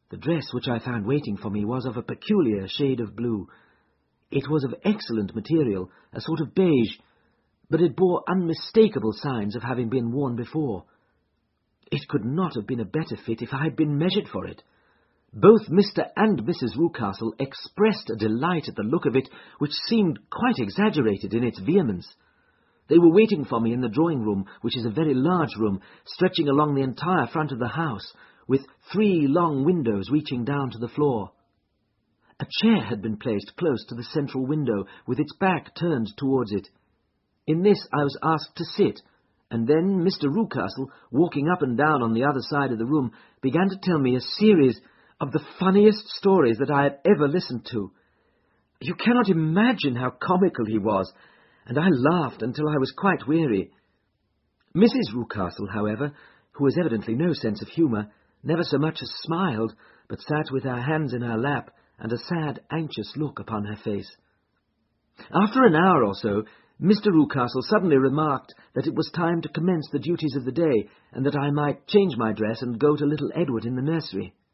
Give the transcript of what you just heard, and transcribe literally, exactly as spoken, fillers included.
The dress which I found waiting for me was of a peculiar shade of blue. It was of excellent material, a sort of beige, but it bore unmistakable signs of having been worn before. It could not have been a better fit if I had been measured for it. Both Mister and Missus Rucastle expressed a delight at the look of it, which seemed quite exaggerated in its vehemence. They were waiting for me in the drawing-room, which is a very large room, stretching along the entire front of the house, with three long windows reaching down to the floor. A chair had been placed close to the central window, with its back turned towards it. In this I was asked to sit, and then Mister Rucastle, walking up and down on the other side of the room, began to tell me a series of the funniest stories that I had ever listened to. You cannot imagine how comical he was, and I laughed until I was quite weary. Missus Rucastle, however, who has evidently no sense of humour, never so much as smiled, but sat with her hands in her lap and a sad, anxious look upon her face. After an hour or so, Mister Rucastle suddenly remarked that it was time to commence the duties of the day, and that I might change my dress and go to little Edward in the nursery.